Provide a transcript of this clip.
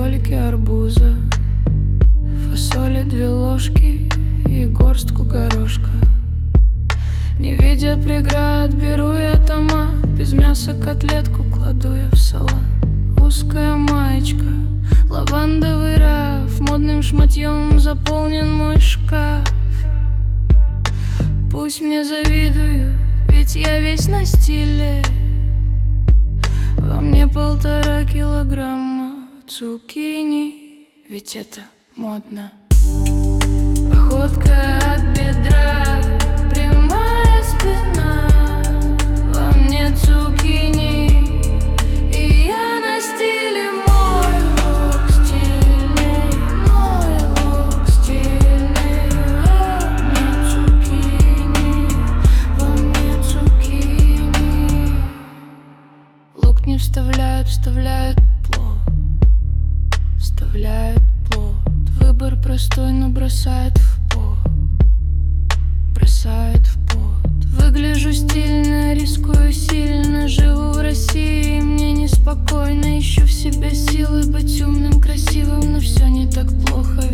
столике арбуза, фасоли 2 ложки и горстку горошка. Не видя преград, беру я томат, без мяса котлетку кладу я в салат. Узкая маечка, лавандовый раф, модным шматьем заполнен мой шкаф. Пусть мне завидуют, ведь я весь на стиле. Во мне 1,5 килограмма цукини, ведь это модно. Походка от бедра, прямая спина, во мне цукини, и я на стиле. Мой лук стильный, мой лук стильный. Во мне цукини. Лук не вставляют, вставляют плод. Вставляют плод. Выбор простой, но бросает в пот. Бросает в пот. Выгляжу стильно, рискую сильно. Живу в России, мне неспокойно. Ищу в себе силы быть умным, красивым, но все не так плохо.